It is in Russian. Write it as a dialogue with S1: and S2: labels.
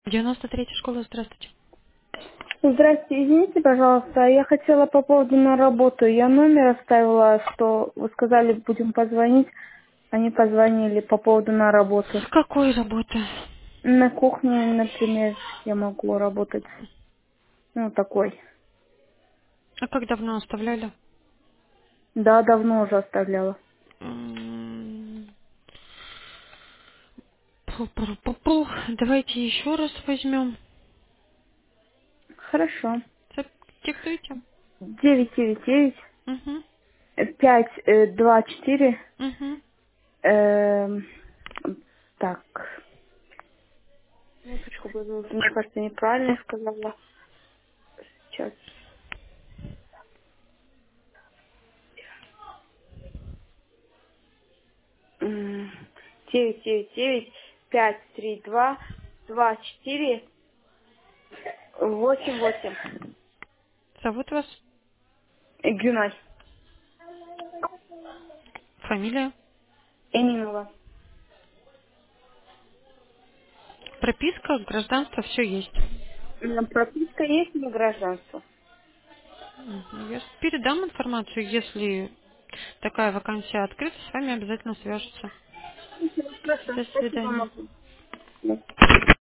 S1: 93-я школа, здравствуйте.
S2: Здравствуйте, извините, пожалуйста, я хотела по поводу на работу. Я номер оставила, что вы сказали, будем позвонить. Они позвонили по поводу на работу.
S1: С какой работы?
S2: На кухне, например, я могу работать. Ну, такой.
S1: А как давно оставляли?
S2: Да, давно уже оставляла.
S1: М, Пу-пу-пу-пу. Давайте еще раз возьмем.
S2: Хорошо.
S1: Диктуйте.
S2: 999
S1: Угу.
S2: 524.
S1: Угу.
S2: эм, Так. Минуточку, мне кажется, неправильно я сказала. Сейчас. 999-532-24-88.
S1: Зовут вас?
S2: Гюнай.
S1: Фамилия?
S2: Эминова.
S1: Прописка, гражданство, все есть.
S2: Прописка есть на гражданство?
S1: Мгм. Я передам информацию, если такая вакансия открыта, с вами обязательно свяжутся.
S2: Хорошо,
S1: До
S2: спасибо,
S1: свидания.
S2: могу.